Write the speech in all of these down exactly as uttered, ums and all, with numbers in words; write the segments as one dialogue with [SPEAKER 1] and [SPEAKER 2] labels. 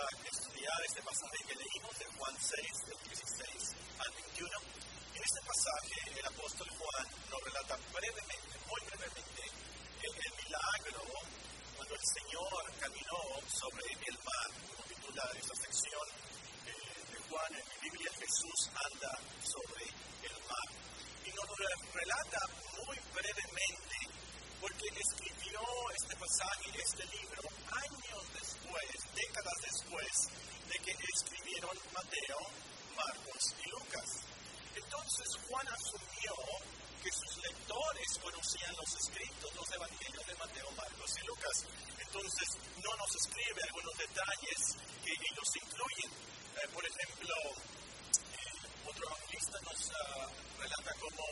[SPEAKER 1] estudiar este pasaje que leímos de Juan seis, del dieciséis al veintiuno. En este pasaje el apóstol Juan nos relata brevemente, muy brevemente, el, el milagro cuando el Señor caminó sobre el mar, como titula esta sección eh, de Juan en mi Biblia. Jesús anda sobre el mar. Y nos relata muy brevemente, porque escribió este pasaje, este libro, años después, décadas después de que escribieron Mateo, Marcos y Lucas. Entonces Juan asumió que sus lectores conocían los escritos, los evangelios de Mateo, Marcos y Lucas. Entonces no nos escribe algunos detalles que ellos incluyen. Eh, por ejemplo, eh, otro evangelista nos uh, relata cómo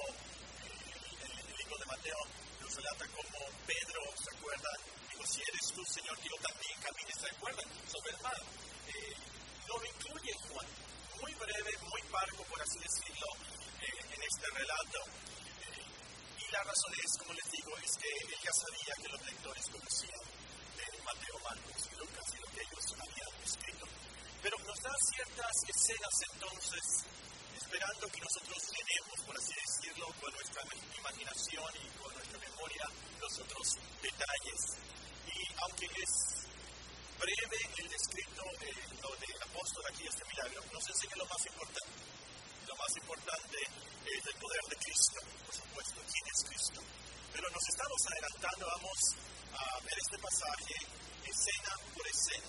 [SPEAKER 1] eh, el, el libro de Mateo nos relata cómo Pedro, ¿se acuerdan? Dijo, si eres tú, Señor, que yo también camine, ¿se acuerdan? Sobre el mar. Eh, no lo incluye Juan. Muy breve, muy parco, por así decirlo, eh, en este relato. Eh, y la razón es, como les digo, es que él ya sabía que los lectores conocían de Mateo, Marcos y Lucas y lo que ellos habían escrito. Pero nos da ciertas escenas entonces, esperando que nosotros llenemos, por así decirlo, con nuestra imaginación y con nuestra memoria los otros detalles. Y aunque es breve el descrito de lo del apóstol aquí, este milagro, nos enseña lo más importante. Lo más importante es el poder de Cristo, por supuesto, quién es Cristo. Pero nos estamos adelantando, vamos a ver este pasaje escena por escena,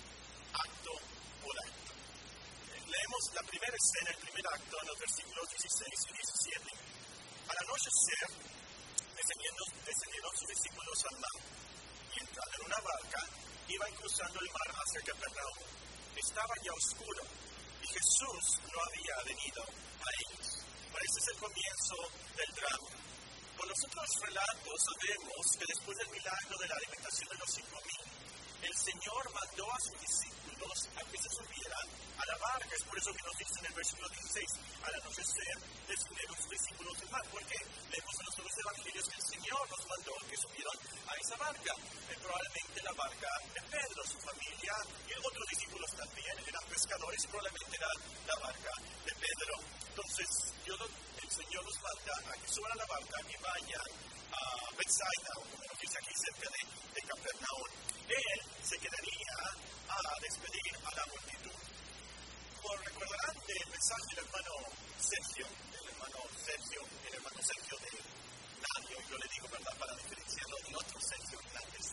[SPEAKER 1] acto por acto. Leemos la primera escena, el primer acto, en los versículos dieciséis y diecisiete. Al anochecer, descendieron, descendieron sus discípulos al mar, y entrando en una barca, iban cruzando el mar hacia Capernaum. Estaba ya oscuro, y Jesús no había venido a ellos. Bueno, este es el comienzo del drama. Por los otros relatos sabemos que después del milagro de la alimentación de los cinco mil, el Señor mandó a sus discípulos a que se subieran a la barca. Es por eso que nos dice en el versículo dieciséis, al anochecer descendieron sus discípulos al mar. ¿Por qué? Leemos en los otros evangelios que el Señor nos mandó que subieran a esa barca. Eh, probablemente la barca de Pedro, su familia y otros discípulos también eran pescadores, probablemente era la barca de Pedro. Entonces, Dios, el Señor nos manda a que suban a la barca y vayan a Bethsaida, o como nos dice aquí, cerca de, de Capernaum. Él se quedaría a despedir a la multitud. Como recordarán del mensaje del hermano Sergio, el hermano Sergio, el hermano Sergio de Nadio, yo le digo, ¿verdad?, para diferenciarlo del otro Sergio Hernández.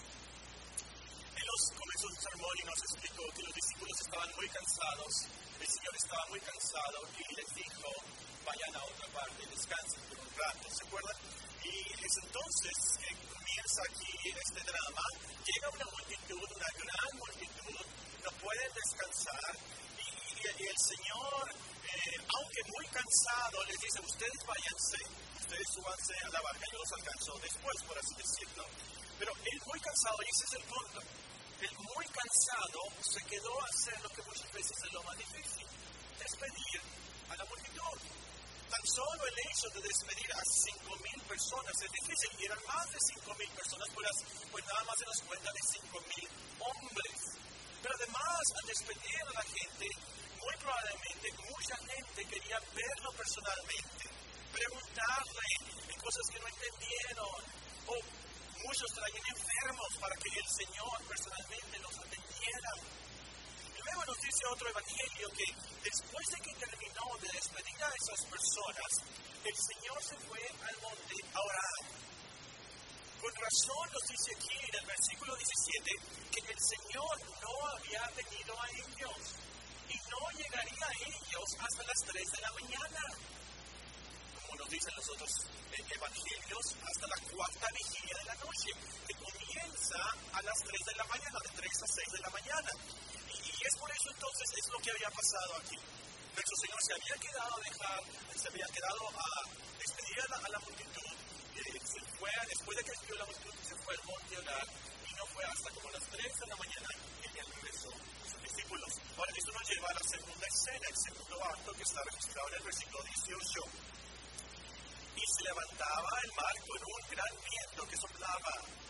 [SPEAKER 1] En los comienzos del sermón y nos explicó que los discípulos estaban muy cansados, el Señor estaba muy cansado y les dijo, vayan a otra parte, descansen por un rato, ¿se acuerdan? Y es entonces que comienza aquí este drama, llega una multitud, una gran multitud, no pueden descansar y, y, y el Señor, eh, aunque muy cansado, les dice, ustedes váyanse, ustedes súbanse a la barca, yo los alcanzo después, por así decirlo. Pero él muy cansado, y ese es el punto, él muy cansado se quedó a hacer lo que muchas veces es lo más difícil, despedir a la multitud. Tan solo el hecho de despedir a cinco mil personas es difícil, y eran más de cinco mil personas, pues, pues nada más se nos cuenta de cinco mil hombres. Pero además, al despedir a la gente, muy probablemente mucha gente quería verlo personalmente, preguntarle en cosas que no entendieron, o muchos traían enfermos para que el Señor personalmente los atendiera. Y luego nos dice otro evangelio que después de que terminó de despedir a esas personas, el Señor se fue al monte a orar. Con razón nos dice aquí en el versículo diecisiete que el Señor no había venido a ellos y no llegaría a ellos hasta las tres de la mañana. Como nos dicen los otros eh, evangelios, hasta la cuarta vigilia de la noche, que comienza a las tres de la mañana, de tres a seis de la mañana. Y, y es por eso entonces, es lo que había pasado aquí. Nuestro Señor se había quedado a dejar, se había quedado a despedir a la, a la multitud, eh, se fue, después de que despidió a la multitud, se fue al monte a orar, y no fue hasta como las tres de la mañana que él regresó a sus discípulos. Ahora, esto nos lleva a la segunda escena, el segundo acto que está registrado en el versículo dieciocho. Y se levantaba el mar con un gran viento que soplaba.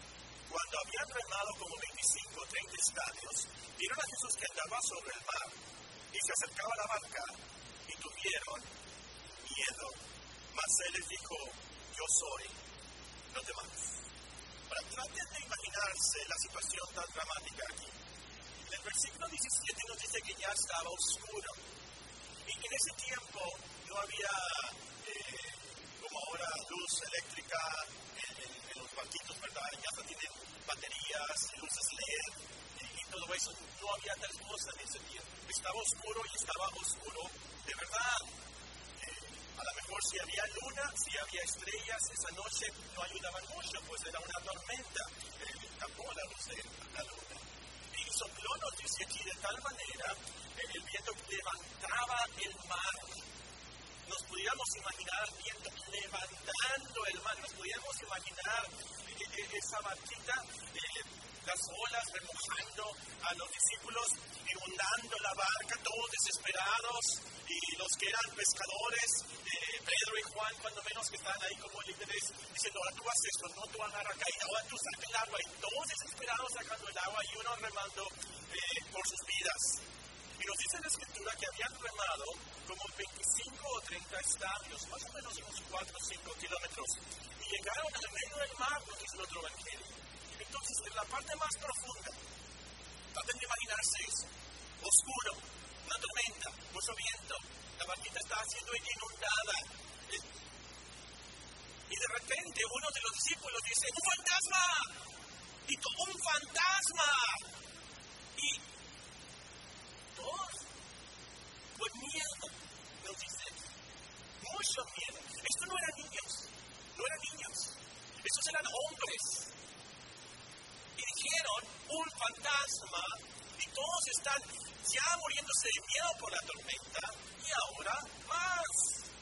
[SPEAKER 1] Cuando habían remado como veinticinco o treinta estadios, vieron a Jesús que andaba sobre el mar y se acercaba a la barca y tuvieron miedo. Mas él les dijo, yo soy, no temas. Ahora, traten de imaginarse la situación tan dramática aquí. En el versículo diecisiete nos dice que ya estaba oscuro. Y en ese tiempo no había, eh, como ahora, luz eléctrica en, en, en los barquitos, ¿verdad? Ya no tienen baterías, luces L E D y, y todo eso. No había tal cosa en ese tiempo. Estaba oscuro y estaba oscuro de verdad. A lo mejor si había luna, si había estrellas, esa noche no ayudaban mucho, pues era una tormenta, eh, tapó la luz de la luna. Y sopló, nos dice aquí, de tal manera, eh, el viento levantaba el mar. Nos pudiéramos imaginar el viento levantando el mar, nos pudiéramos imaginar eh, eh, esa barquita, eh, las olas remojando a los discípulos, inundando la barca, todos desesperados, y los que eran pescadores, eh, Pedro y Juan, cuando menos que estaban ahí como líderes, diciendo, ahora tú haces esto, no tú agarra acá, y ahora tú saca el agua, y todos desesperados sacando el agua, y uno remando eh, por sus vidas. Y nos dice la Escritura que habían remado como veinticinco o treinta estadios, más o menos unos cuatro o cinco kilómetros, y llegaron al medio del mar, nos dice el otro evangelio. Entonces, en la parte más profunda, traten de imaginarse eso, oscuro, una tormenta, mucho viento, la barquita está siendo inundada. Y de repente uno de los discípulos dice, ¡un fantasma! Y todo un fantasma. Y todos, con miedo, nos dice, mucho miedo. Esto no eran niños, no eran niños, estos eran hombres. Y dijeron, un fantasma, y todos están ya muriéndose de miedo por la tormenta, y ahora más.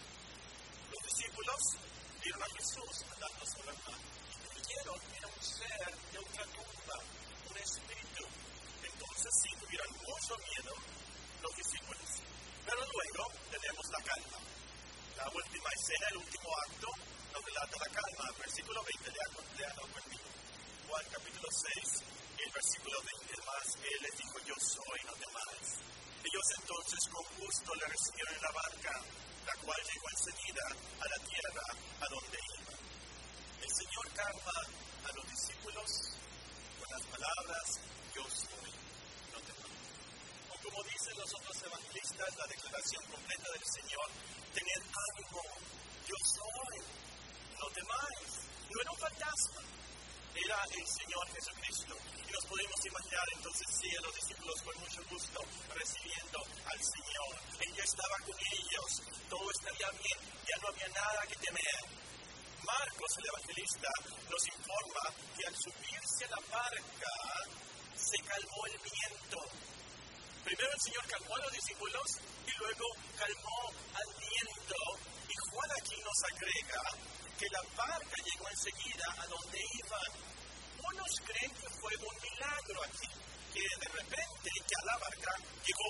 [SPEAKER 1] Los discípulos vieron a Jesús andando sobre el mar, y creyeron que era un ser de ultratumba, un espíritu. Entonces sí tuvieron mucho miedo los discípulos. Pero luego tenemos la calma. La última escena, el último acto, nos relata la calma. Versículo veinte, leanlo conmigo. Juan capítulo seis, el versículo veinte más, él les dijo, yo soy, no temáis. Ellos entonces con gusto le recibieron en la barca, la cual llegó enseguida a la tierra a donde iba. El Señor calma a los discípulos con las palabras, yo soy, no temáis. O como dicen los otros evangelistas, la declaración completa del Señor, tened ánimo, yo soy, no temáis. No era un fantasma, era el Señor Jesucristo. Y nos podemos imaginar entonces sí a los discípulos con mucho gusto recibiendo al Señor. Él ya estaba con ellos, todo estaría bien, ya no había nada que temer. Marcos, el evangelista, nos informa que al subirse a la barca se calmó el viento. Primero el Señor calmó a los discípulos y luego calmó al viento. Y Juan aquí nos agrega que la barca llegó enseguida a donde iban. Unos creen que fue un milagro aquí, que de repente ya la barca llegó.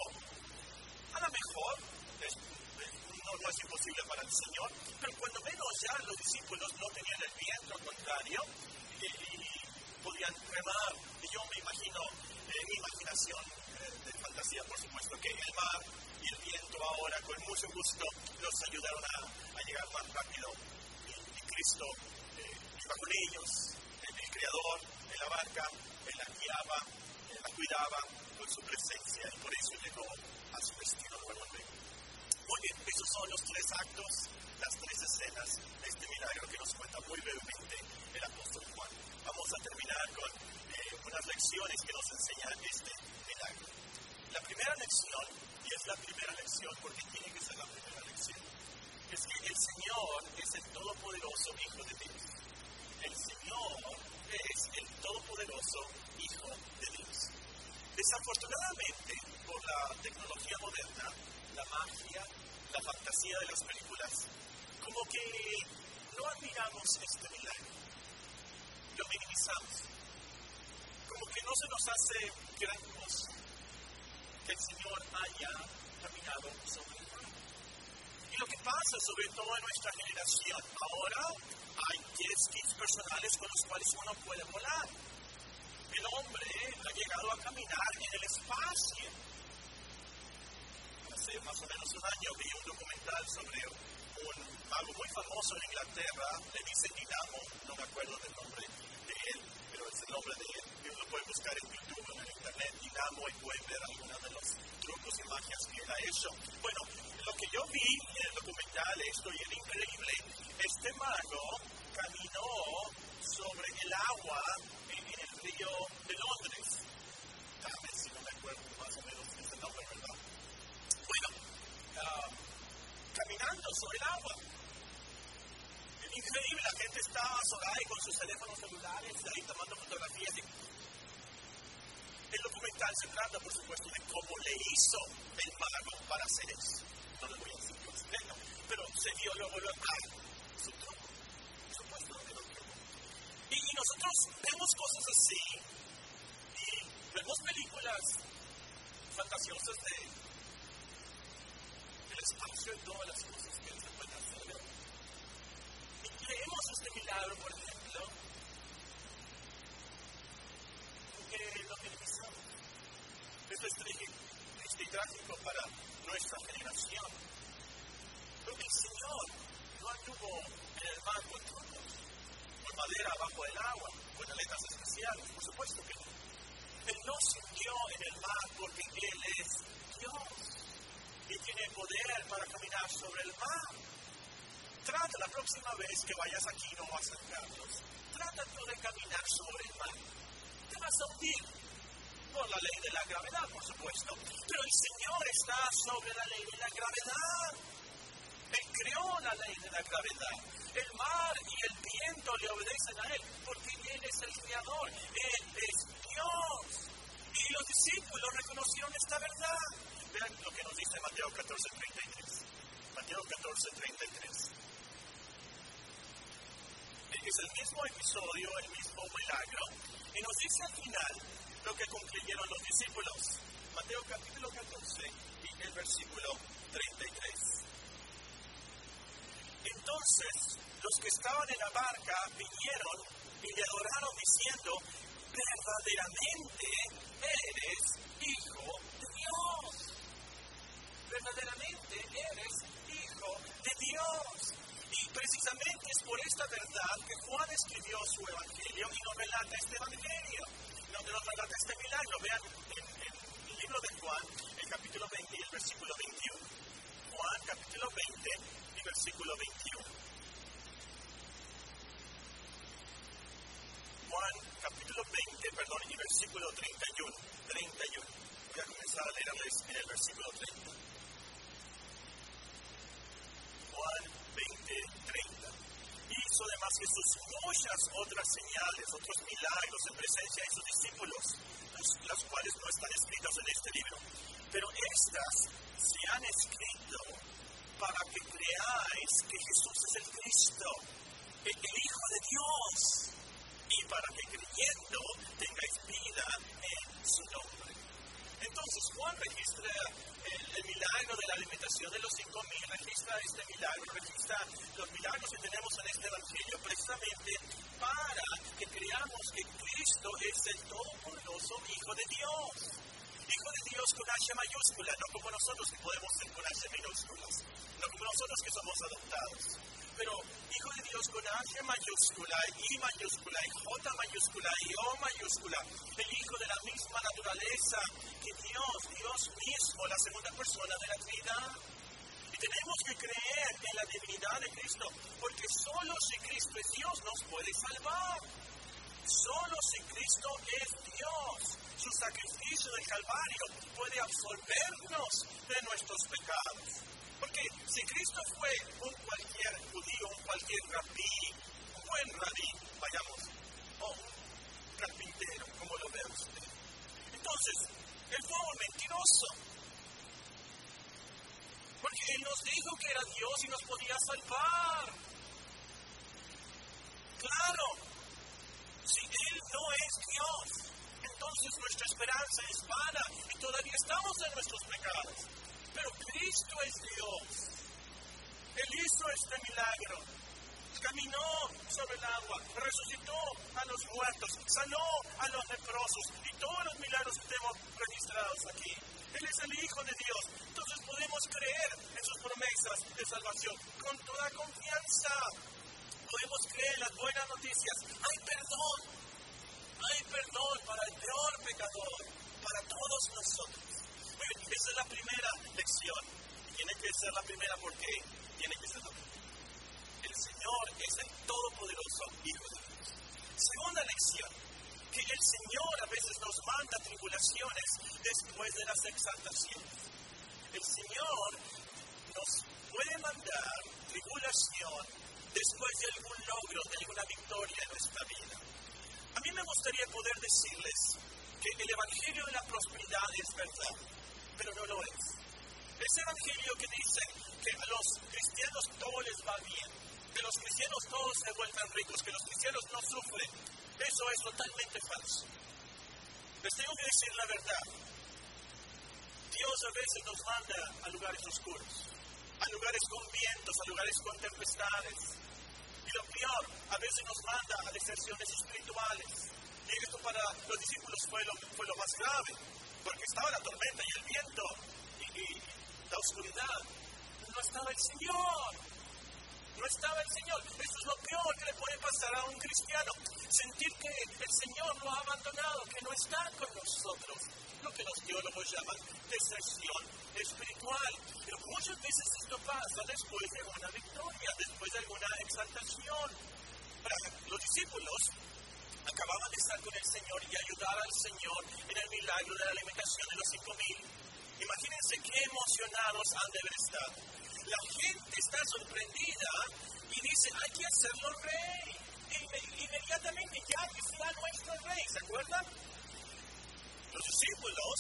[SPEAKER 1] A lo mejor, es, no, no es imposible para el Señor, pero cuando menos ya los discípulos no tenían el viento, al contrario, y, y podían remar. Y yo me imagino, en mi imaginación eh, de fantasía, por supuesto, que el mar y el viento ahora, con mucho gusto, los ayudaron a, a llegar más rápido. Cristo eh, iba con ellos, el, el Creador de la barca, Él la guiaba, Él la cuidaba con su presencia y por eso llegó a su destino nuevamente. Muy bien, esos son los tres actos, las tres escenas de este milagro que nos cuenta muy brevemente el apóstol Juan. Vamos a terminar con eh, unas lecciones que nos enseñan este milagro. La primera lección, y es la primera lección porque tiene que ser la primera lección, es que el Señor es el todopoderoso Hijo de Dios. El Señor es el todopoderoso Hijo de Dios. Desafortunadamente, por la tecnología moderna, la magia, la fantasía de las películas, como que no admiramos este milagro. Lo minimizamos. Como que no se nos hace gran cosa que el Señor haya caminado sobre el mar. Y lo que pasa, sobre todo en nuestra generación, ahora hay jet skis personales con los cuales uno puede volar. espacio. Hace más o menos un año vi un documental sobre un mago muy famoso en Inglaterra, le dice Dinamo, no me acuerdo del nombre de él, pero es el nombre de él. Uno lo puede buscar en YouTube, en el internet, Dinamo, y pueden ver algunos de los trucos y magias que él ha hecho. Bueno, lo que yo vi en el documental, esto y es increíble, este mago caminó sobre el agua en, en el río de Londres. Tal vez si no me acuerdo más o menos de ese nombre, ¿verdad? Bueno, uh, caminando sobre el agua. Es increíble, la gente estaba sobre ahí con sus teléfonos celulares, ahí tomando fotografías. Y el documental se trata, por supuesto, de cómo le hizo el mago para hacer eso. No le voy a decir qué es, no, pero se vio luego lo ah, su truco. Por supuesto, no lo truco. Y, y nosotros vemos cosas así, y vemos películas fantasiosas de el espacio y todas las cosas que se pueden hacer. Y creemos este milagro, por ejemplo, porque lo minimizamos. Esto es triste y trágico para nuestra generación. Porque el Señor no anduvo en el mar con trucos, con madera bajo el agua, con aletas especiales, por supuesto que no. Él no se hundió en el mar porque Él es Dios y tiene poder para caminar sobre el mar. Trata la próxima vez que vayas aquí, no vas a San Carlos, trata tú de caminar sobre el mar. Te vas a hundir por la ley de la gravedad, por supuesto, pero el Señor está sobre la ley de la gravedad. Él creó la ley de la gravedad. El mar y el viento le obedecen a Él porque Él es el Creador. Él es Dios. Y los discípulos reconocieron esta verdad. Vean lo que nos dice Mateo catorce treinta y tres. Mateo catorce treinta y tres. Es el mismo episodio, el mismo milagro. Y nos dice al final lo que concluyeron los discípulos. Mateo capítulo catorce y el versículo treinta y tres. Entonces, los que estaban en la barca vinieron y le adoraron diciendo, verdaderamente eres Hijo de Dios. Verdaderamente eres Hijo de Dios. Y precisamente es por esta verdad que Juan escribió su evangelio y nos relata este evangelio. Nos, nos relata este milagro. Vean en, en el libro de Juan, el capítulo veinte y el versículo veintiuno. Juan, capítulo veinte y versículo veintiuno. Juan, capítulo veinte, perdón, y versículo treinta y uno. treinta y uno. Voy a comenzar a leerles en el versículo treinta. Juan veinte, treinta. Hizo además Jesús muchas otras señales, otros milagros en presencia de sus discípulos, los, las cuales no están escritas en este libro. Pero estas se han escrito para que creáis que Jesús es el Cristo, el, el Hijo de Dios, y para que creyendo tengáis vida en su nombre. Entonces Juan registra el, el milagro de la alimentación de los cinco mil, registra este milagro, registra los milagros que tenemos en este evangelio precisamente para que creamos que Cristo es el todopoderoso Hijo de Dios. Hijo de Dios con H mayúscula, no como nosotros que podemos ser con H minúsculas, no como nosotros que somos adoptados, pero Hijo de Dios con H mayúscula, I mayúscula, y J mayúscula, y O mayúscula, el Hijo de la misma naturaleza que Dios, Dios mismo, la segunda persona de la Trinidad. Y tenemos que creer en la divinidad de Cristo, porque solo si Cristo es Dios nos puede salvar. Solo si Cristo es Dios, su sacrificio del Calvario puede absolvernos de nuestros pecados. Porque si Cristo fue un cualquier judío, un cualquier rabí, un buen rabí, vayamos, o un carpintero, como lo ve usted, entonces, él fue un mentiroso. Porque Él nos dijo que era Dios y nos podía salvar. Claro, si Él no es Dios, entonces nuestra esperanza es vana y todavía estamos en nuestros pecados. Pero Cristo es Dios. Él hizo este milagro. caminó sobre el agua, resucitó a los muertos, sanó a los leprosos y todos los milagros que tenemos registrados aquí. Él es el Hijo de Dios. Entonces podemos creer en sus promesas de salvación con toda confianza. Podemos creer en las buenas noticias. Hay perdón. Hay perdón para el peor pecador, para todos nosotros. Muy bien, esa es la primera lección. Tiene que ser la primera porque tiene que ser la primera. El Señor es el todopoderoso Hijo de Dios. Segunda lección, que el Señor a veces nos manda tribulaciones después de las exaltaciones. El Señor nos puede mandar tribulación después de algún logro, de alguna victoria en nuestra vida. A mí me gustaría poder decirles que el Evangelio de la prosperidad es verdad, pero no lo es. Ese Evangelio que dice que a los cristianos todo les va bien, que los cristianos todos se vuelvan ricos, que los cristianos no sufren, eso es totalmente falso. Les tengo que decir la verdad. Dios a veces nos manda a lugares oscuros, a lugares con vientos, a lugares con tempestades. Y lo peor, a veces nos manda a deserciones espirituales. Y esto para los discípulos fue lo, fue lo más grave, porque estaba la tormenta y el viento y, y la oscuridad. No estaba el Señor. No estaba el Señor. Eso es lo peor que le puede pasar a un cristiano. Sentir que el Señor lo ha abandonado, que no está con nosotros. Lo que los teólogos llaman deserción espiritual. Pero muchas veces esto pasa después de una victoria, después de alguna exaltación. Los discípulos acababan de estar con el Señor y ayudar al Señor en el milagro de la alimentación de los cinco mil. Imagínense qué emocionados han de haber estado. La gente está sorprendida y dice, hay que hacerlo rey. E inmediatamente ya que sea nuestro rey, ¿se acuerdan? Los discípulos,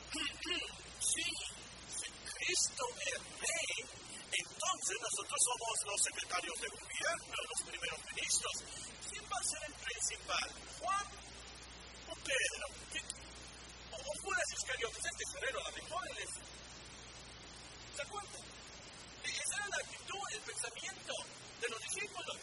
[SPEAKER 1] sí, si Cristo es rey, entonces nosotros somos los secretarios de gobierno, los primeros ministros. ¿Quién va a ser el principal? ¿Juan o Pedro? ¿O, o Judas Iscariotes? Este guerrero a lo mejor él es. ¿Se acuerdan? Esa era la actitud, el pensamiento de los discípulos.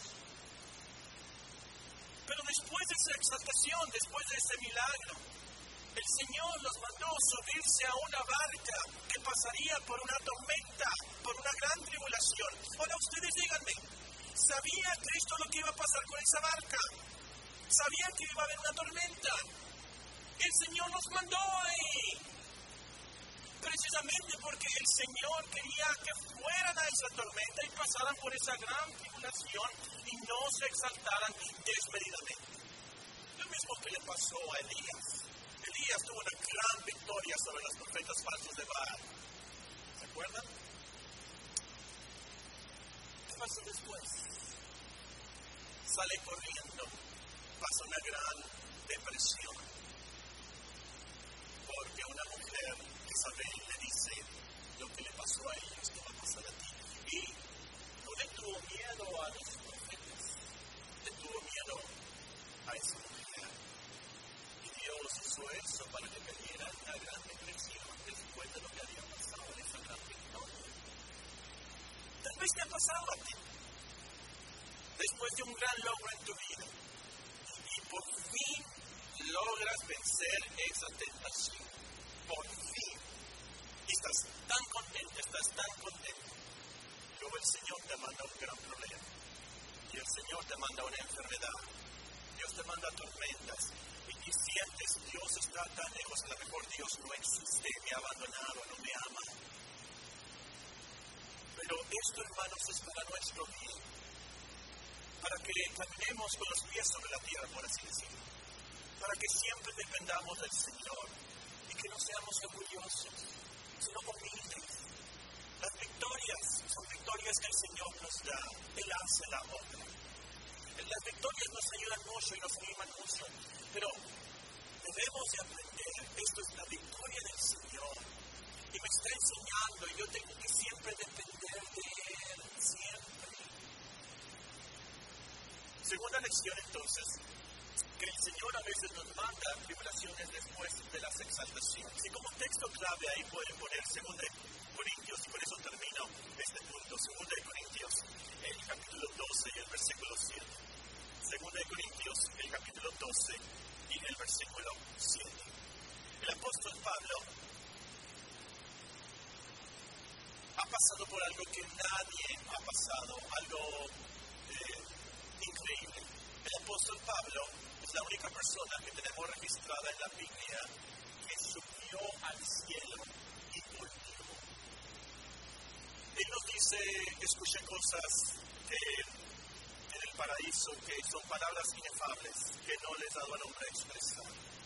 [SPEAKER 1] Pero después de esa exaltación, después de ese milagro, el Señor los mandó subirse a una barca que pasaría por una tormenta, por una gran tribulación. Ahora ustedes díganme, ¿sabía Cristo lo que iba a pasar con esa barca? ¿Sabía que iba a haber una tormenta? El Señor los mandó ahí. Precisamente porque el Señor quería que fueran a esa tormenta y pasaran por esa gran tribulación y no se exaltaran desmedidamente. Lo mismo que le pasó a Elías. Elías tuvo una gran victoria sobre los profetas falsos de Baal. ¿Se acuerdan? ¿Qué pasó después? Sale corriendo, pasa una gran depresión. Porque una mujer, Isabel, le dice, lo que le pasó a ellos te va a pasar a ti. Y no le tuvo miedo a los profetas, le tuvo miedo a esa mujer. Y Dios hizo eso para que cayera una gran depresión después de lo que había pasado en esa gran victoria. Tal vez te ha pasado a ti, después de un gran logro en tu vida, y por fin logras vencer esa tentación. Por fin. Y estás tan contento, estás tan contento. Luego el Señor te manda un gran problema. Y el Señor te manda una enfermedad. Dios te manda tormentas. Y, y sientes, Dios está tan lejos, a lo mejor Dios no existe, me ha abandonado, no me ama. Pero esto, hermanos, es para nuestro bien. Para que caminemos con los pies sobre la tierra, por así decirlo. Para que siempre dependamos del Señor. Y que no seamos orgullosos, sino humildes. Las victorias son victorias que el Señor nos da. Él hace la obra. Las victorias nos ayudan mucho y nos animan mucho. Pero debemos de aprender. Esto es la victoria del Señor. Y me está enseñando y yo tengo que siempre depender de Él. Siempre. Segunda lección entonces. Que el Señor a veces nos manda tribulaciones después de las exaltaciones. Y como texto clave ahí pueden poner segunda Corintios, y por eso termino este punto, segunda Corintios, el capítulo doce y el versículo doce y el versículo siete. El apóstol Pablo ha pasado por algo que nadie ha pasado, algo eh, increíble. El apóstol Pablo es la única persona que tenemos registrada en la Biblia que subió al cielo y volvió. Él nos dice, escuché cosas que en el paraíso, que son palabras inefables, que no les he dado al hombre expresar.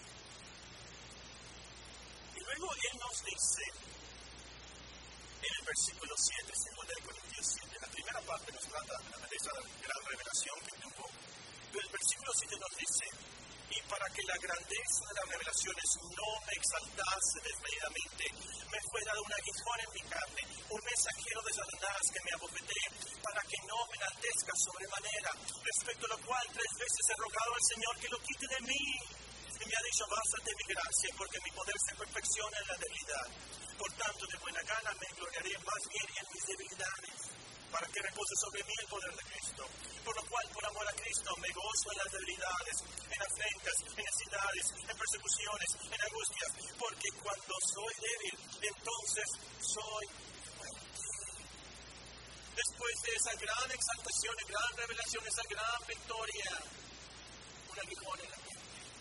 [SPEAKER 1] Y luego él nos dice, en el versículo siete, segunda de Corintios siete, la primera parte nos trata de esa gran revelación que tuvo, pero el versículo siete nos dice, y para que la grandeza de las revelaciones no me exaltase desmedidamente, me fue dado un aguijón en mi carne, un mensajero de Satanás que me abofetee, para que no me enaltezca sobremanera, respecto a lo cual tres veces he rogado al Señor que lo quite de mí. Y me ha dicho, bástate mi gracia, porque mi poder se perfecciona en la debilidad. Por tanto, de buena gana me gloriaré más bien en mis debilidades, para que repose sobre mí el poder de Cristo. Por lo cual, por amor a Cristo, me gozo en las debilidades, en afrentas, en necesidades, en persecuciones, en angustias, porque cuando soy débil, entonces soy fuerte. Después de esa gran exaltación, gran revelación, esa gran victoria, un aguijón en la mente,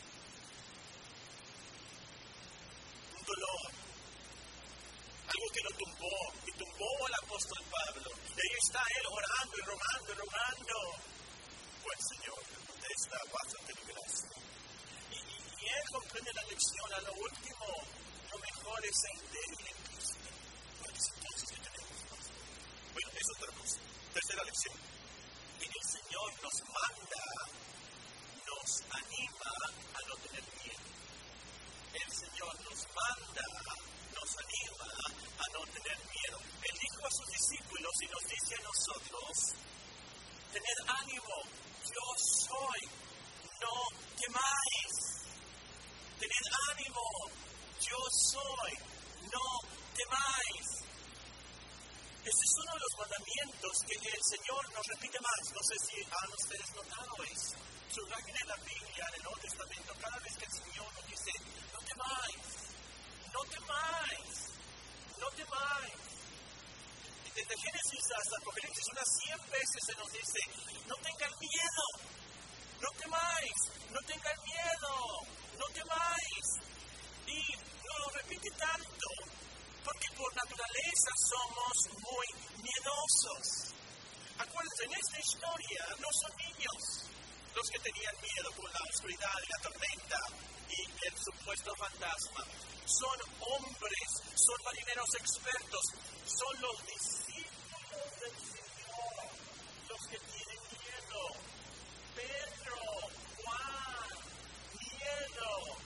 [SPEAKER 1] un dolor, algo que lo tumbó, y tumbó al apóstol Pablo. Y ahí está él orando y rogando y rogando. Pues Señor, contesta, bástate mi gracia. Y, y, y él comprende la lección. A lo último, lo mejor es ser débil en Cristo. Porque es entonces que tenemos más. Bueno, es otra cosa. Tercera lección. Y el Señor nos manda, nos anima a no tener miedo. El Señor nos manda, nos anima a no tener miedo. Él dijo a sus discípulos y nos dice a nosotros, tened ánimo, yo soy, no temáis. Tened ánimo, yo soy, no temáis. Este es uno de los mandamientos que el Señor nos repite más. No sé si han ustedes notado eso. Subrayen en la Biblia, en el Nuevo Testamento, cada vez que el Señor nos dice, no temáis, no temáis, no temáis. Y desde Génesis hasta Apocalipsis unas cien veces se nos dice, no tengan miedo, no temáis, no tengan miedo, no temáis. Y nos lo repite tanto, porque por naturaleza somos muy miedosos. Acuérdense, en esta historia no son niños los que tenían miedo por la oscuridad y la tormenta y el supuesto fantasma. Son hombres, son marineros expertos, son los discípulos del Señor los que tienen miedo. Pedro, Juan, miedo,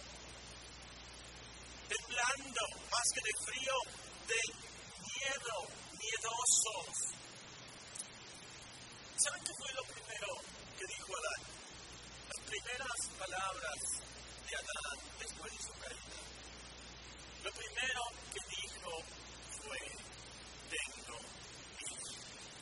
[SPEAKER 1] temblando, más que de frío, de miedo, miedosos. ¿Saben qué fue lo primero que dijo Adán? Las primeras palabras de Adán después de su caída. Lo primero que dijo fue, tengo miedo.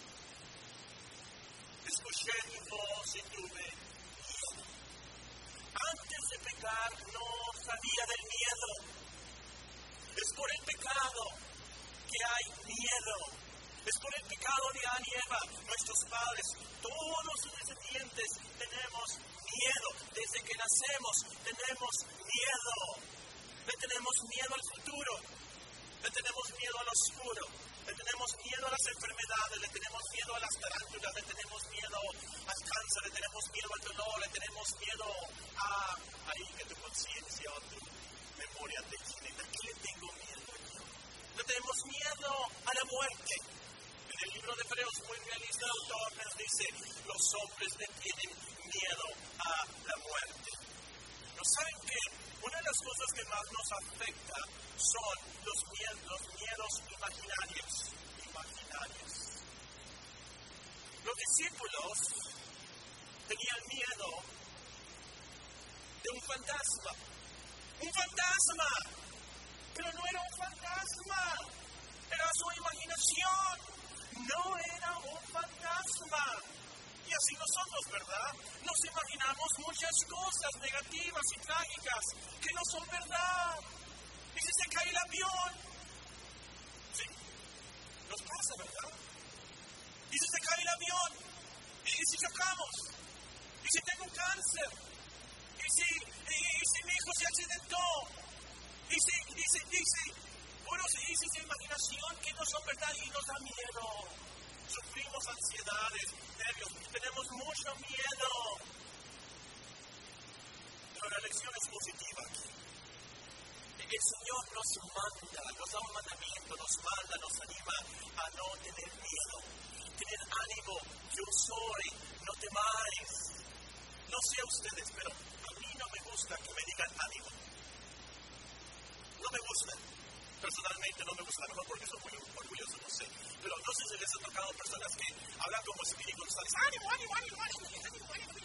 [SPEAKER 1] Escuché mi voz y tuve miedo. Antes de pecar no sabía del miedo. Es por el pecado que hay miedo. Es por el pecado de Adán y Eva, nuestros padres, todos sus descendientes tenemos miedo. Desde que nacemos tenemos miedo. Le tenemos miedo al futuro. Le tenemos miedo al oscuro. Le tenemos miedo a las enfermedades. Le tenemos miedo a las tarántulas. Le tenemos miedo al cáncer. Le tenemos miedo al dolor. Le tenemos miedo a ahí que tu conciencia o tu memoria te dice, ¿a qué le tengo miedo? Le tenemos miedo a la muerte. En el libro de Hebreos, muy realista, el autor nos dice, los hombres le tienen miedo a la muerte. ¿No saben qué? Una de las cosas que más nos afecta son los miedos, los miedos imaginarios. Imaginarios. Los discípulos tenían miedo de un fantasma. ¡Un fantasma! Pero no era un fantasma. Era su imaginación. No era un fantasma. Y así nosotros, ¿verdad? Nos imaginamos muchas cosas negativas y trágicas que no son verdad. ¿Y si se cae el avión? Sí, nos pasa, ¿verdad? ¿Y si se cae el avión? ¿Y si chocamos? ¿Y si tengo un cáncer? ¿Y si, y, y si mi hijo se accidentó? ¿Y si, y si, y si, bueno, y si es imaginación que no son verdad y nos da miedo? Sufrimos ansiedades, nervios, tenemos mucho miedo. Pero la lección es positiva aquí. El Señor nos manda, nos da un mandamiento, nos manda, nos anima a no tener miedo. Tener ánimo, yo soy, no temáis. No sé a ustedes, pero a mí no me gusta que me digan ánimo. No me gusta. Personalmente no me gusta, a lo mejor porque soy muy orgulloso, no sé. Pero no sé si les ha tocado personas que hablan como espíritu y les ánimo, ánimo, ánimo, ánimo, ánimo, ánimo.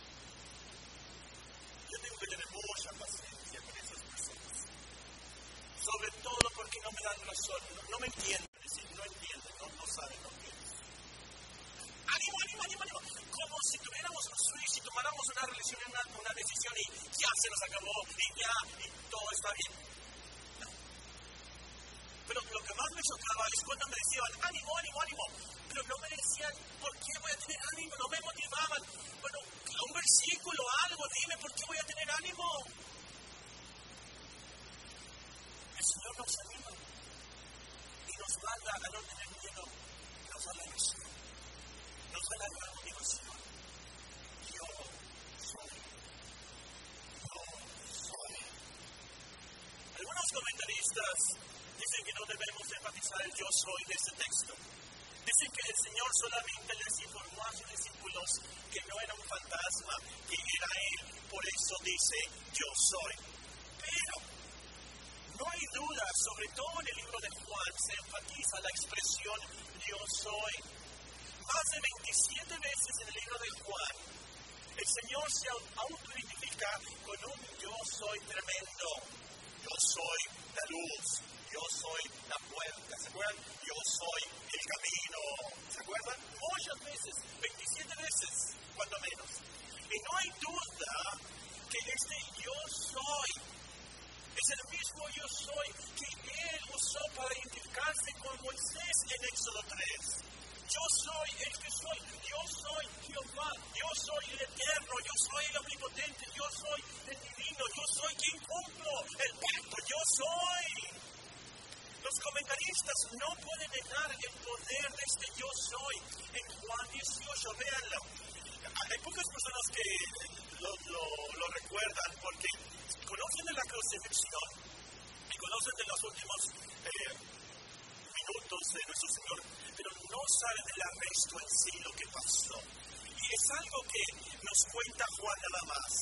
[SPEAKER 1] Yo tengo que tener mucha paciencia con esas personas. Sobre todo porque no me dan razón, no, no me entienden, es decir, no entienden, no, no saben, no entienden. Ánimo, ánimo, ánimo, ánimo. Como si tuviéramos un switch y tomáramos una, relación, una, una decisión y ya se nos acabó, y ya, y todo está bien. Pero lo que más me chocaba es cuando me decían ánimo, ánimo, ánimo. Pero no me decían por qué voy a tener ánimo, no me motivaban. Bueno, un versículo, algo, dime por qué voy a tener ánimo. El Señor nos anima y nos manda a no tener miedo. Nos da la ilusión, nos da la gran motivación. Yo soy, yo soy. Algunos comentaristas dicen que no debemos enfatizar el yo soy de este texto. Dicen que el Señor solamente les informó a sus discípulos que no era un fantasma, que era Él. Por eso dice, yo soy. Pero no hay duda, sobre todo en el libro de Juan, se enfatiza la expresión yo soy. Más de veintisiete veces en el libro de Juan, el Señor se autoidentifica con un yo soy tremendo. Yo soy la luz. Yo soy la puerta, ¿se acuerdan? Yo soy el camino, ¿se acuerdan? Muchas veces, veintisiete veces, cuando menos. Y no hay duda que este yo soy es el mismo yo soy que Él usó para identificarse con Moisés en Éxodo tres. Yo soy el que soy, yo soy Jehová, yo soy el eterno, yo soy el omnipotente, yo soy el divino, yo soy quien cumplo el pacto, yo soy. Los comentaristas no pueden negar el poder de este yo soy. En Juan dieciocho, véanlo. Hay pocas personas que lo, lo, lo recuerdan porque conocen de la crucifixión y conocen de los últimos eh, minutos de nuestro Señor, pero no saben del arresto en sí, lo que pasó. Y es algo que nos cuenta Juan nada más.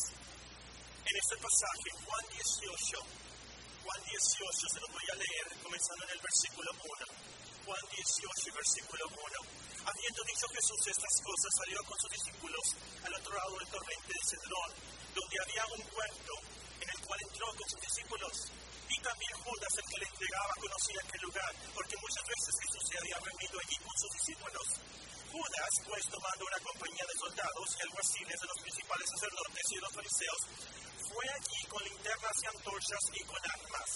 [SPEAKER 1] En este pasaje, Juan dieciocho, Juan dieciocho, se lo voy a leer, comenzando en el versículo uno. Juan dieciocho, versículo uno. Habiendo dicho Jesús estas cosas, salió con sus discípulos al otro lado del torrente de Cedrón, donde había un huerto, en el cual entró con sus discípulos. Y también Judas, el que le entregaba, conocía aquel lugar, porque muchas veces Jesús se había reunido allí con sus discípulos. Judas, pues, tomando una compañía de soldados y alguaciles de los principales sacerdotes y de los fariseos, fue allí con linternas y antorchas y con armas.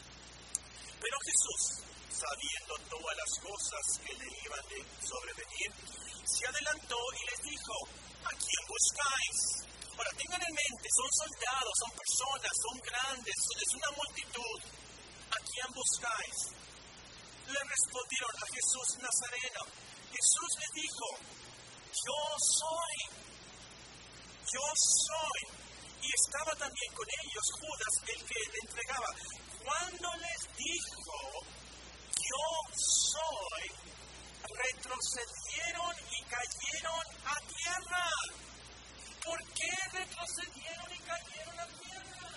[SPEAKER 1] Pero Jesús, sabiendo todas las cosas que le iban de sobrevenir, se adelantó y les dijo, ¿a quién buscáis? Ahora, tengan en mente, son soldados, son personas, son grandes, es una multitud. ¿A quién buscáis? Le respondieron a Jesús Nazareno. Jesús les dijo, yo soy, yo soy. Y estaba también con ellos Judas, el que le entregaba. Cuando les dijo, yo soy, retrocedieron y cayeron a tierra. ¿Por qué retrocedieron y cayeron a tierra?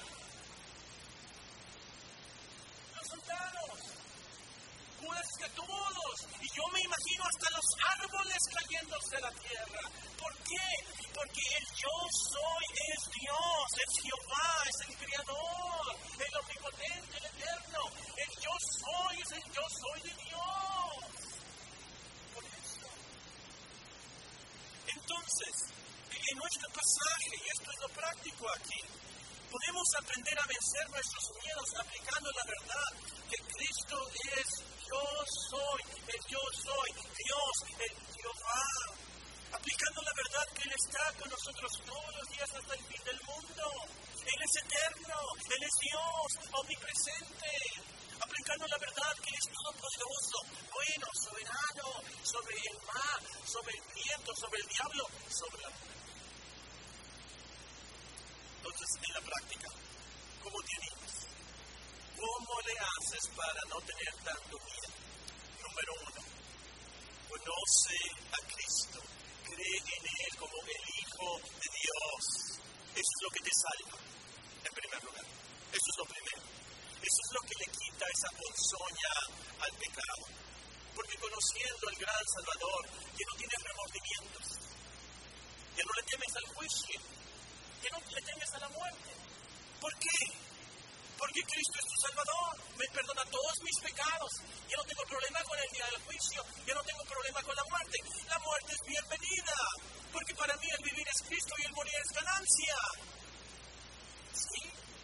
[SPEAKER 1] Los soldados, Judas es que todos, y yo me imagino hasta los árboles cayéndose a la tierra. ¿Por qué? Porque el yo soy es Dios, es Jehová, es el Creador, el omnipotente, el eterno. El yo soy es el yo soy de Dios. Por eso. Entonces, aquí. Podemos aprender a vencer nuestros miedos aplicando la verdad que Cristo es yo soy, el yo soy, Dios, el Jehová. Aplicando la verdad que Él está con nosotros todos los días hasta el fin del mundo. Él es eterno, Él es Dios, omnipresente. Aplicando la verdad que Él es todopoderoso, bueno, soberano, sobre el mar, sobre el viento, sobre el diablo, sobre la muerte. Entonces, en la práctica, ¿cómo te animas? ¿Cómo le haces para no tener tanto miedo? Número uno, conoce a Cristo, cree en Él como el Hijo de Dios. Eso es lo que te salva, en primer lugar. Eso es lo primero. Eso es lo que le quita esa ponzoña al pecado. Porque conociendo al gran Salvador, que no tienes remordimientos, que no le temes al juicio, que no le temes a la muerte. ¿Por qué? Porque Cristo es tu Salvador, me perdona todos mis pecados. Yo no tengo problema con el día del juicio, yo no tengo problema con la muerte. La muerte es bienvenida, porque para mí el vivir es Cristo y el morir es ganancia. ¿Sí?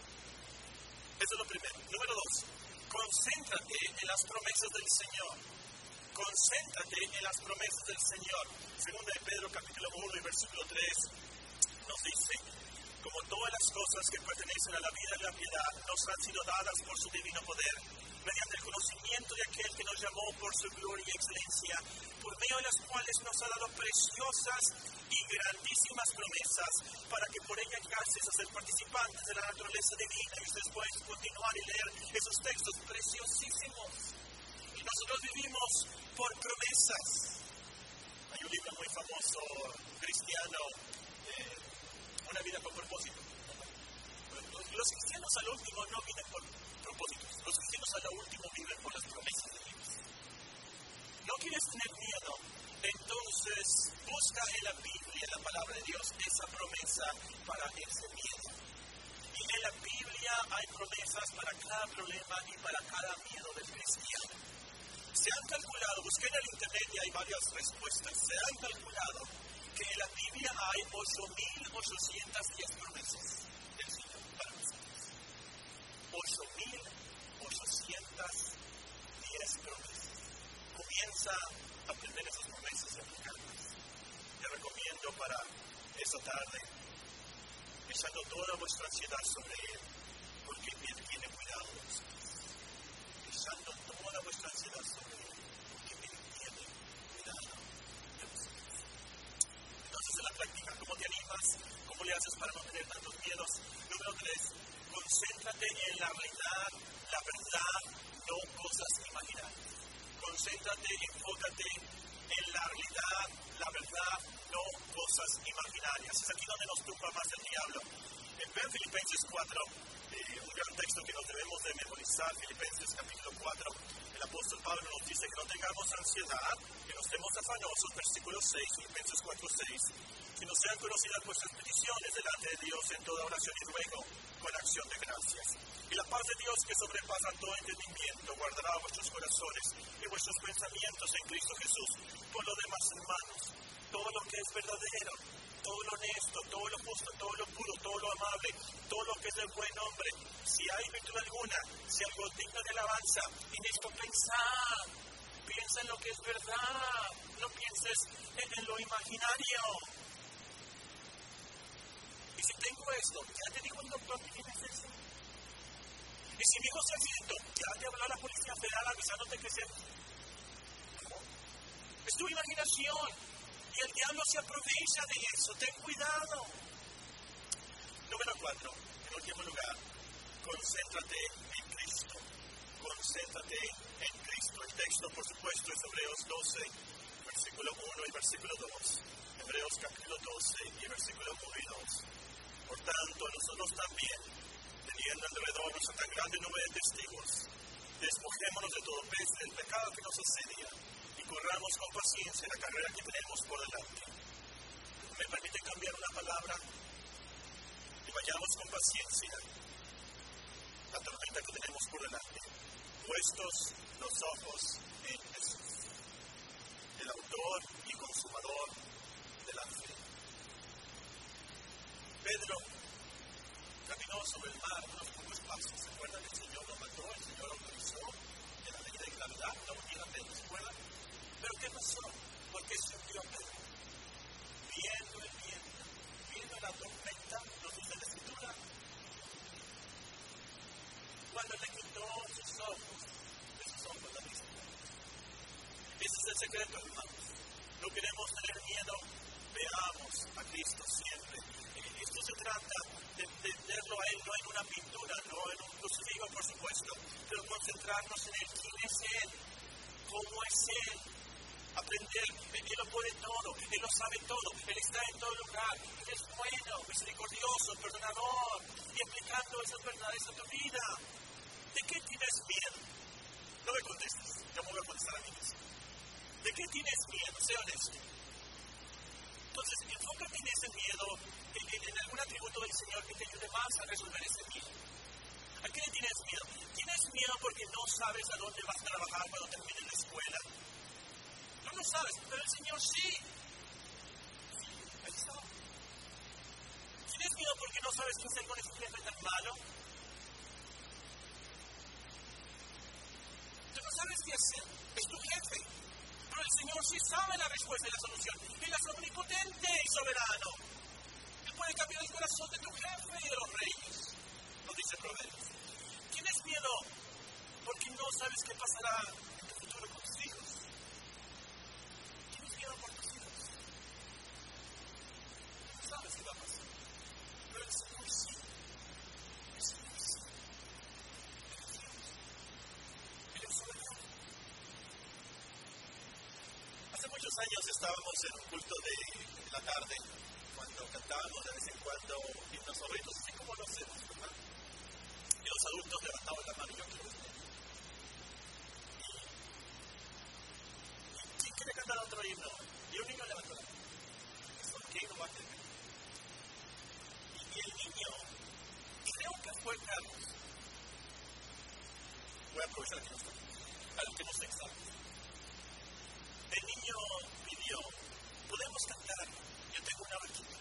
[SPEAKER 1] Eso es lo primero. Número dos, concéntrate en las promesas del Señor. Concéntrate en las promesas del Señor. Segunda de Pedro, capítulo uno y versículo tres, nos dice: como todas las cosas que pertenecen a la vida y la piedad nos han sido dadas por su divino poder, mediante el conocimiento de aquel que nos llamó por su gloria y excelencia, por medio de las cuales nos ha dado preciosas y grandísimas promesas, para que por ellas llegases a ser participantes de la naturaleza divina. Y ustedes pueden continuar y leer esos textos preciosísimos. Y nosotros vivimos por promesas. Hay un libro muy famoso cristiano, Una vida con propósito. Los cristianos al último no viven por propósitos. Los cristianos al último viven por las promesas de Dios. ¿No quieres tener miedo? Entonces busca en la Biblia, en la palabra de Dios, esa promesa para ese miedo. Y en la Biblia hay promesas para cada problema y para cada miedo del cristiano. Se han calculado, busqué en el internet y hay varias respuestas. Se han calculado que en la Biblia hay ocho mil ochocientas diez promesas del Señor para nosotros. ocho mil ochocientas diez promesas. Comienza a aprender esas promesas y aplicarlas. Te recomiendo para esta tarde, echando toda vuestra ansiedad sobre Él, porque Él tiene cuidado de nosotros. Echando toda vuestra ansiedad sobre Él, porque Él tiene cuidado de nosotros. Entonces, en la práctica, ¿cómo te animas? ¿Cómo le haces para no tener tantos miedos? Número tres, concéntrate en la realidad, la verdad, no cosas imaginarias. Concéntrate, enfócate en la realidad, la verdad, no cosas imaginarias. Es aquí donde nos tumba más el diablo. En Filipenses cuatro, eh, un gran texto que nos debemos de memorizar, Filipenses capítulo cuatro, el apóstol Pablo nos dice que no tengamos ansiedad, que no estemos afanosos, versículo seis, Filipenses cuatro, seis, sino sean conocidas vuestras peticiones delante de Dios en toda oración y ruego, con acción de gracias. Y la paz de Dios, que sobrepasa todo entendimiento, guardará vuestros corazones y vuestros pensamientos en Cristo Jesús. Por lo demás, hermanos, todo lo que es verdadero, todo lo honesto, todo lo justo, todo lo puro, todo lo amable, todo lo que es de buen nombre, si hay virtud alguna, si algo digno de alabanza, en esto pensad. Piensa en lo que es verdad, no pienses en, en lo imaginario. Y si tengo esto, ya te dijo el doctor que tienes eso. Y si mi hijo se accidentó, ya te habló la Policía Federal avisándote que se... Es tu imaginación. Y el diablo se aprovecha de eso. Ten cuidado. Número cuatro. En último lugar, concéntrate en Cristo. Concéntrate en Cristo. El texto, por supuesto, es Hebreos doce, versículo uno y versículo dos. Hebreos capítulo doce y versículo uno y dos. Por tanto, nosotros también, teniendo alrededor nuestra tan grande nube de testigos, despojémonos de todo peso del pecado que nos asedia y corramos con paciencia la carrera que tenemos por delante. ¿Me permite cambiar una palabra? Y vayamos con paciencia la tormenta que tenemos por delante, puestos los ojos en Jesús, el autor y consumador de la fe. Pedro caminó sobre el mar unos pocos pasos. ¿Se acuerdan? El Señor lo mandó, el Señor lo autorizó de la ley de gravedad, no hundiera Pedro, ¿se acuerdan? Pero ¿qué pasó? ¿Por qué se hundió Pedro? Viendo el viento, viendo la tormenta, nos dice la Escritura, cuando le quitó sus ojos, de sus ojos la vista. Ese es el secreto, hermanos. No queremos tener miedo, veamos a Cristo siempre. Eh, esto se trata de, de verlo a Él no en una pintura, no en un crucifijo, por supuesto, pero concentrarnos en Él. ¿Quién es Él? ¿Cómo es Él? Aprender, Él lo puede todo, Él lo sabe todo, Él está en todo lugar, Él es bueno, misericordioso, perdonador, y aplicando esas verdades a tu vida. ¿De qué tienes miedo? No me contestes, yo me voy a contestar a mí mismo. ¿De qué tienes miedo? Sé honesto. Entonces, enfócate en ese miedo, en, en, en algún atributo del Señor que te ayude más a resolver ese miedo. ¿A qué le tienes miedo? ¿Tienes miedo porque no sabes a dónde vas a trabajar cuando termines la escuela? No lo sabes, pero el Señor sí. Ahí está. ¿Tienes miedo porque no sabes qué hacer con ese jefe tan malo? Tú no sabes qué hacer, es tu jefe. Pero el Señor sí sabe la respuesta y la solución. Él es omnipotente y soberano. Él puede cambiar el corazón de tu jefe y de los reyes. Nos dice Proverbios. ¿Tienes miedo porque no sabes qué pasará en tu futuro con tus hijos? ¿Tienes miedo por tus hijos? No sabes qué va a pasar. Pero el Señor sí. El Señor sí. Él es soberano. Hace muchos años estábamos en un culto de la tarde, cuando cantábamos de vez en cuando himnos favoritos, así como lo hacemos, ¿verdad? Y los adultos levantaban la mano, yo quiero usted. ¿Y quién quiere cantar otro himno? Y un niño levantó la mano. ¿Por qué no va a tener? Y el niño, creo que fue Carlos. Voy a aprovechar que no está. Al que nos exalta. El niño pidió, podemos cantar, yo tengo una barquita.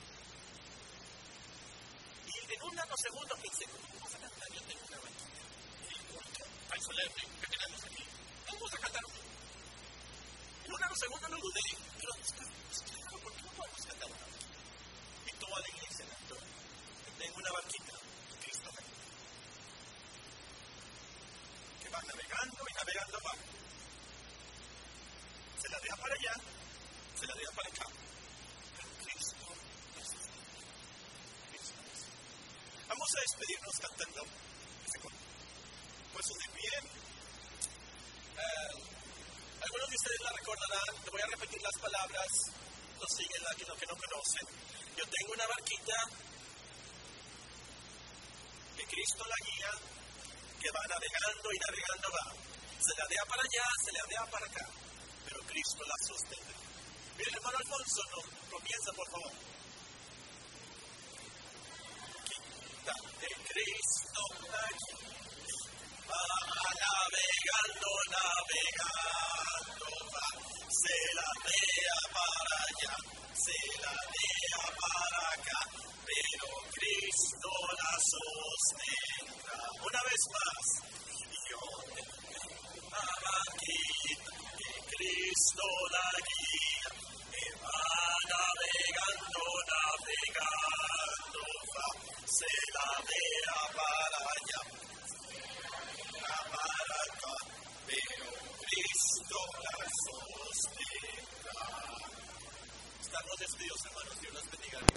[SPEAKER 1] Y en un nanosegundo pensé, ¿cómo vamos a cantar? Yo tengo una barquita. Y digo, tan solemne que tenemos aquí, vamos a cantar. En un nanosegundo no dudé, pero claro, ¿por qué no podemos cantar una barquita? Y toda la iglesia cantó, tengo una barquita, Cristo me que va navegando y navegando va. Se la deja para allá, se la deja para acá. Pero Cristo nos está. Vamos a despedirnos cantando este coro. Puestos de pie. Uh, algunos de ustedes la recordarán, te voy a repetir las palabras, los siguen aquí los que no conocen. Yo tengo una barquita que Cristo la guía, que va navegando y navegando va. Se la deja para allá, se la deja para acá. Pero Cristo la sostiene. Mire, hermano Alfonso, no, comienza por favor. Quita de Cristo aquí. Va navegando, navegando, va. Se la deja para allá, se la deja para acá. Pero Cristo la sostendrá. Una vez más. Yo tengo una barquita. Cristo la guía, que va navegando, navegando, va, se la deja para allá, para acá, pero Cristo la sostenga. Estamos despedidos, hermanos, Dios los bendiga.